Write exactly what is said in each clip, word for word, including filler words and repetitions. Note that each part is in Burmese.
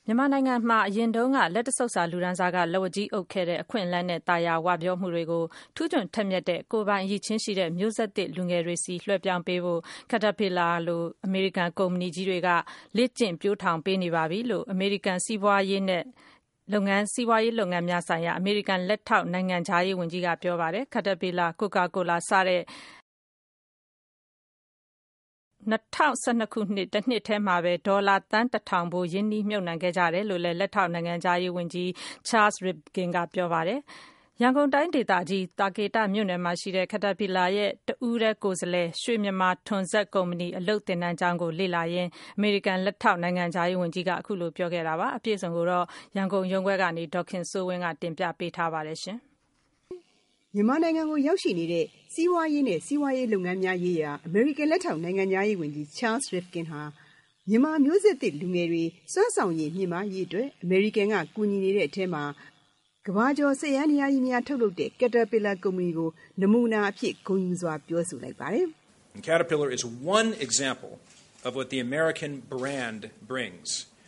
မြန်မာနိုင်ငံမှာအရင်တုန်းကလက်တဆုပ်စာလူဒန်းစားကလက်ဝါးကြီးအုပ်ခဲ့တဲ့အခွင့်အလမ်းနဲ့တာယာဝပြောမှုတွေကိုထူးချွန်ထက်မြက်တဲ့ကိုယ်ပိုင်အရည်ချင်းရှိတဲ့မျိုးဆက်သစ်လူငယ်တွေစီလွှဲပြောင်းပေးဖို့ Caterpillar လိုအမေရိကန်ကုမ္ပဏီကြီးတွေကလေ့ကျင့်ပျိုးထောင်ပေးနေပါပြီလို့အမေရိကန်စီးပွားရေးနဲ့လုပ်ငန်းစီးပွားရေးလုပ်ငန်းများဆိုင်ရာအမေရိကန်လက်ထောက်နိုင်ငံခြားရေးဝန်ကြီးကပြောပါတယ်။ Caterpillar, Coca-Cola စတဲ့၂၀၁၂ခုနှစ်တနှစ်ထဲမှာပဲဒေါ်လာသန်းတစ်ထောင်ဖိုးရင်းနှီးမြှုပ်နှံခဲ့ကြတယ်လို့လည်းလက်ထောက်နိုင်ငံခြားရေးဝန်ကြီး Charles Rivkin ကပြောပါတယ်။ ရန်ကုန်တိုင်းဒေသကြီးသာကေတမြို့နယ်မှာရှိတဲ့ Caterpillar ရဲ့တဦးတည်းကိုယ်စားလှယ်ရွှေမြန်မာထွန်စက်ကုမ္ပဏီအလုပ်သင်တန်းကျောင်းကိုလေ့လာရင်းအမေရိကန်လက်ထောက်နိုင်ငံခြားရေးဝန်ကြီးကအခုလိုပြောခဲ့တာပါ။အပြည့်အစုံကိုတော့ရန်ကုန်ရုံးခွဲကနေဒေါ်ခင်စိုးဝင်းကတင်ပြပေးထားပါတယ်ရှင်။မြန်မာနိုင်ငံကိုရောက်ရှိနေတဲ့စီးပွားရေးနဲ့စီးပွားရေးလုပ်ငန်းများရေးရာအမေရိကန်လက်ထောက်နိုင်ငံခြားရေးဝန်ကြီး Charles Rivkin ဟာမြန်မာမျိုးဆက်သစ်လူငယ်တွေစွမ်းဆောင်ရည်မြင့်မားရေးအတွက်အမေရိကန်ကကူညီနေတဲ့အထက်မှာကမ္ဘာကျော်စက်ယန္တရားကြီးများထုတ်လုပ်တဲ့ Caterpillar ကုမ္ပဏီကိုနမူနာအဖြစ်ဂုဏ်ယူစွာပြောဆိုလိုက်ပါတယ်။ Caterpillar is one example of what the American brand brings.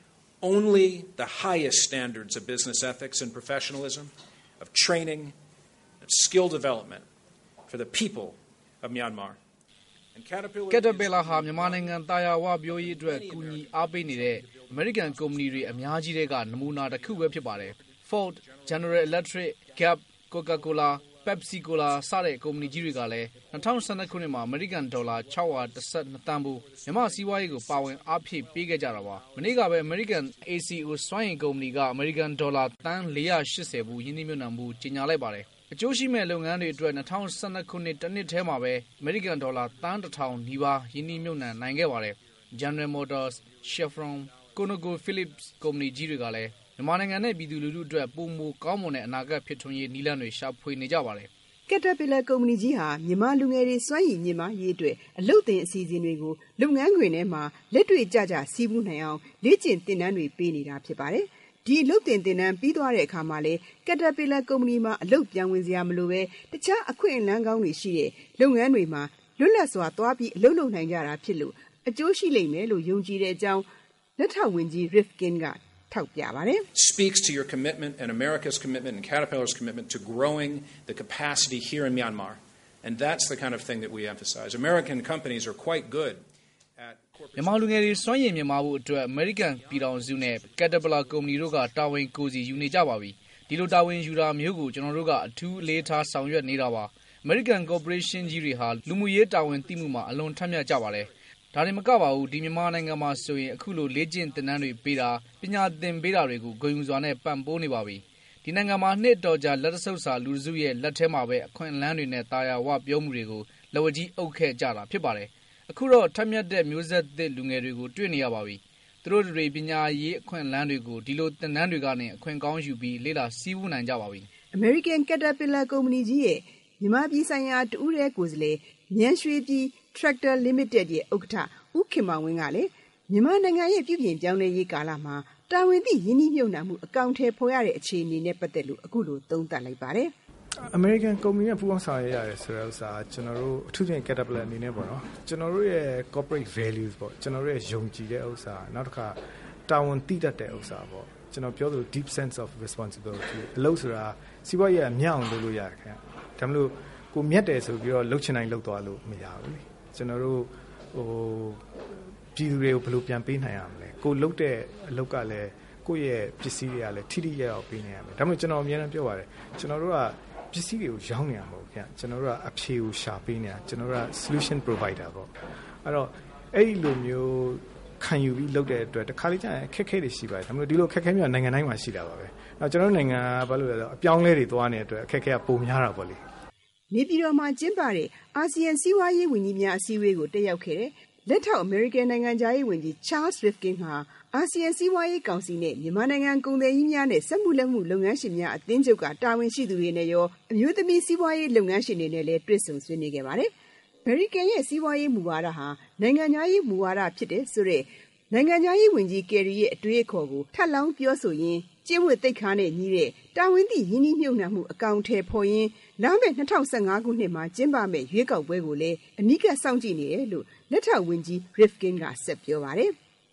Only the highest standards of business ethics and professionalism, of training, of skill development for the people of Myanmar. And Caterpillar, Caterpillar ဟာမြန်မာနိုင်ငံတာယာဝပြောရေးအတွက်ကူညီအားပေးနေတဲ့အမေရိကန်ကုမ္ပဏီတွေအများကြီးတွေကနမူနာတစ်ခုပဲဖြစ်ပါတယ်။ Ford, General Electric, Gap, Coca-Cola, Pepsi Cola စတဲ့ကုမ္ပဏီကြီးတွေကလည်း၂၀၁၂ခုနှစ်မှာအမေရိကန်ဒေါ်လာ၆၁၂တန်းဖိုးမြန်မာစီးပွားရေးကိုပါဝင်အားဖြည့်ပေးခဲ့ကြတာပါ။မနေ့ကပဲအမေရိကန် A C O စွမ်းအင်ကုမ္ပဏီကအမေရိကန်ဒေါ်လာသန်း၄၈၀ဘူးရင်းနှီးမြှုပ်နှံမှုကြေညာလိုက်ပါတယ်။အကျိုးရှိမဲ့လုပ်ငန်းတွေအတွက်၂၀၁၂ခုနှစ်တနှစ်ထဲမှာပဲအမေရိကန်ဒေါ်လာသန်းတစ်ထောင်နီးပါးရင်းနှီးမြှုပ်နှံနိုင်ခဲ့ပါတယ်။ General Motors, Chevron, ConocoPhillips ကုမ္ပဏီကြီးတွေကလည်းမြန်မာနိုင်ငံနဲ့ပြည်သူလူထုအတွက်ပိုမိုကောင်းမွန်တဲ့အနာဂတ်ဖြစ်ထွန်းရေးနည်းလမ်းတွေရှာဖွေနေကြပါတယ်။ Caterpillar ကုမ္ပဏီကြီးဟာမြန်မာလူငယ်တွေစွမ်းရည်မြင့်မားရေးအတွက်အလုပ်သင်အစီအစဉ်တွေကိုလုပ်ငန်းခွင်ထဲမှာလက်တွေ့ကျကျစီးပူးနိုင်အောင်လေ့ကျင့်သင်တန်းတွေပေးနေတာဖြစ်ပါတယ်။ဒီအလုပ်သင်သင်တန်းပြီးသွားတဲ့အခါမှာလည်း Caterpillar ကုမ္ပဏီမှာအလုပ်ပြန်ဝင်စရာမလိုပဲတခြားအခွင့်အလမ်းကောင်းတွေရှိတဲ့လုပ်ငန်းတွေမှာလွတ်လပ်စွာသွားပြီးအလုပ်လုပ်နိုင်ကြတာဖြစ်လို့အကျိုးရှိလိမ့်မယ်လို့ယုံကြည်တဲ့အကြောင်းလက်ထောက်ဝန်ကြီး Rivkin ကထောက်ပြပါတယ်။ Speaks to your commitment and America's commitment and Caterpillar's commitment to growing the capacity here in Myanmar. And that's the kind of thing that we emphasize. American companies are quite good at corporate မြန်မာလူငယ်တွေစွမ်းရည်မြင့်မားဖို့အတွက် American ပြည်ထောင်စုနဲ့ Caterpillar ကုမ္ပဏီတို့ကတာဝန်ကိုယ်စီယူနေကြပါပြီ။ဒီလိုတာဝန်ယူတာမျိုးကိုကျွန်တော်တို့ကအထူးအလေးထားဆောင်ရွက်နေတာပါ။ American Corporation ကြီးတွေဟာလူမှုရေးတာဝန်သိမှုမှာအလွန်ထက်မြက်ကြပါတယ်။ဒါတွေမကပါဘူးဒီမြန်မာနိုင်ငံမှာဆိုရင်အခုလိုလေ့ကျင့်သင်တန်းတွေပေးတာပညာသင်ပေးတာတွေကိုဂုဏ်ယူစွာနဲ့ပံ့ပိုးနေပါပြီ။ဒီနိုင်ငံမှာနှစ်တော်ကြာလက်တဆုပ်စာလူစုရဲ့လက်ထဲမှာပဲအခွင့်အလမ်းတွေနဲ့တာယာဝပြောမှုတွေကိုလက်ဝါးကြီးအုပ်ခဲ့ကြတာဖြစ်ပါတယ်။အခုတော့ထက်မြက်တဲ့မျိုးဆက်သစ်လူငယ်တွေကိုတွေ့နေရပါပြီ။သူတို့တွေပညာရေးအခွင့်အလမ်းတွေကိုဒီလိုသင်တန်းတွေကနေအခွင့်ကောင်းယူပြီးလေ့လာစီးပူးနိုင်ကြပါပြီ။ American Caterpillar ကုမ္ပဏီကြီးရဲ့မြန်မာပြည်ဆိုင်ရာတဦးတည်းကိုယ်စားလှယ်မြန်ရွှေပြည် Tractor Limited ရဲ့ဥက္ကဋ္ဌဦးခင်မောင်ဝင်းကလည်းမြန်မာနိုင်ငံရဲ့ပြုပြင်ပြောင်းလဲရေးကာလမှာတာဝန်သိရင်းနှီးမြှုပ်နှံမှုအကောင့်ထဲပေါ်ရတဲ့အခြေအနေနဲ့ပတ်သက်လို့အခုလိုသုံးသပ်လိုက်ပါတယ်။ American ကုမ္ပဏီနဲ့ပူးပေါင်းဆောင်ရွက်ရတယ်ဆိုတဲ့ဥစ္စာကျွန်တော်တို့အထူးသဖြင့် Caterpillar အနေနဲ့ပေါ့နော်ကျွန်တော်တို့ရဲ့ corporate values ပေါ့ကျွန်တော်တို့ရဲ့ယုံကြည်တဲ့ဥစ္စာနောက်တစ်ခါတာဝန်သိတတ်တဲ့ဥစ္စာပေါ့ကျွန်တော်ပြောသလို deep sense of responsibility အလုပ်ဆိုတာစီးပွားရေးကမြောက်အောင်လုပ်လို့ရတယ်ခင်ဗျဒါမှမဟုတ်ကိုမြတ်တယ်ဆိုပြီးတော့လှုပ်ချင်တိုင်းလှုပ်သွားလို့မရဘူးလေကျွန်တော်တို့ဟိုပြည်သူတွေကိုဘယ်လိုပြန်ပေးနိုင်ရမလဲကိုလှုပ်တဲ့အလုပ်ကလည်းကိုယ့်ရဲ့ပစ္စည်းတွေကလည်းထိထိရောက်အောင်ပေးနိုင်ရမယ်ဒါမှမဟုတ်ကျွန်တော်အများအားပြောပါတယ်ကျွန်တော်တို့ကပစ္စည်းတွေကိုရောင်းနေရမှာမဟုတ်ခင်ကျွန်တော်တို့ကအဖြေကိုရှာပေးနေတာကျွန်တော်တို့က solution provider ပေါ့အဲ့တော့အဲ့ဒီလိုမျိုးခံယူပြီးလုပ်တဲ့အတွက်တစ်ခါလေကြာရင်ခက်ခဲတွေရှိပါတယ်ဒါမှမဟုတ်ဒီလိုခက်ခဲမျိုးနိုင်ငံတိုင်းမှာရှိတာပါပဲနောက်ကျွန်တော်တို့နိုင်ငံကဘာလို့လဲဆိုတော့အပြောင်းလဲတွေသွားနေတဲ့အတွက်အခက်ခဲကပုံများတာပေါ့လေနေပြည်တော်မှာကျင်းပတဲ့အာဆီယံစီးပွားရေးဝန်ကြီးများအစည်းအဝေးကိုတက်ရောက်ခဲ့တဲ့လက်ထောက်အမေရိကန်နိုင်ငံခြားရေးဝန်ကြီး Charles Rivkin ဟာအာဆီယံစီးပွားရေးကောင်စီနဲ့မြန်မာနိုင်ငံကုန်သည်ကြီးများနဲ့စက်မှုလက်မှုလုပ်ငန်းရှင်များအသင်းချုပ်ကတာဝန်ရှိသူတွေနဲ့ရောအမျိုးသမီးစီးပွားရေးလုပ်ငန်းရှင်တွေနဲ့လည်းတွေ့ဆုံဆွေးနွေးခဲ့ပါတယ်။ အမေရိကန်ရဲ့စီးပွားရေးမူဝါဒဟာနိုင်ငံခြားရေးမူဝါဒဖြစ်တဲ့ဆိုတဲ့နိုင်ငံခြားရေးဝန်ကြီးကယ်ရီရဲ့အတွေးအခေါ်ကိုထပ်လောင်းပြောဆိုရင်းကျင့်ဝတ်သိက္ခာနဲ့ညီတဲ့တာဝန်သိရင်းနှီးမြှုပ်နှံမှုအကောင့်ထဲပေါ်ရင်းလာမယ့်၂၀၁၅ခုနှစ်မှာကျင်းပမယ့်ရွေးကောက်ပွဲကိုလည်းအနီးကပ်စောင့်ကြည့်နေတယ်လို့လက်ထောက်ဝန်ကြီး Rivkin ကဆက်ပြောပါတယ်။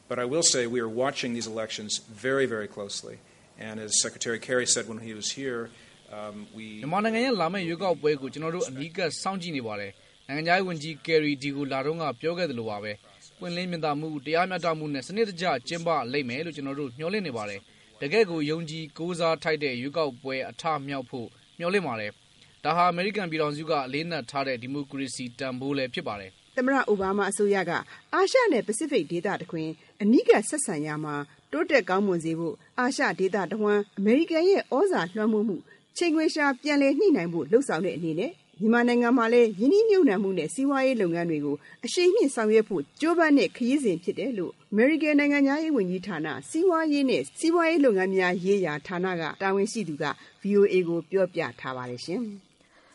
But I will say we are watching these elections very, very closely. And as Secretary Kerry said when he was here, um, we... မြန်မာနိုင်ငံရဲ့လာမယ့်ရွေးကောက်ပွဲကိုကျွန်တော်တို့အနီးကပ်စောင့်ကြည့်နေပါတယ်။နိုင်ငံခြားရေးဝန်ကြီး Kerry ဒီကိုလာတော့ကပြောခဲ့သလိုပါပဲ။ပွင့်လင်းမြင်သာမှုတရားမျှတမှုနဲ့စနစ်တကျကျင်းပလိမ့်မယ်လို့ကျွန်တော်တို့မျှော်လင့်နေပါတယ်။တကယ့်ကိုယုံကြည်ကိုးစားထိုက်တဲ့ရွေးကောက်ပွဲအထမြောက်ဖို့မျှော်လင့်ပါတယ်။ဒါဟာအမေရိကန်ပြည်ထောင်စုကအလေးနက်ထားတဲ့ဒီမိုကရေစီတန်ဖိုးလည်းဖြစ်ပါတယ်။သမ္မတအိုဘားမားအစိုးရကအာရှနဲ့ပစိဖိတ်ဒေသတခွင်အနီးကပ်ဆက်ဆံရမှာတိုးတက်ကောင်းမွန်စေဖို့အာရှဒေသတဝမ်းအမေရိကန်ရဲ့ဩဇာလွှမ်းမိုးမှုချိန်ခွင်ရှာပြန်လည်ညှိနှိုင်းဖို့လှုံ့ဆော်တဲ့အနေနဲ့မြန်မာနိုင်ငံမှာလည်းယင်းနှိမ့်ညွှန်မှုနဲ့စီးပွားရေးလုပ်ငန်းတွေကိုအရှိန်မြင့်ဆောင်ရွက်ဖို့ကြိုးပမ်းတဲ့ခရီးစဉ်ဖြစ်တယ်လို့အမေရိကန်နိုင်ငံသားရေးဝန်ကြီးဌာနစီးပွားရေးနဲ့စီးပွားရေးလုပ်ငန်းများရေးရာဌာနကတာဝန်ရှိသူက ဗီအိုအေ ကိုပြောပြထားပါတယ်ရှင်။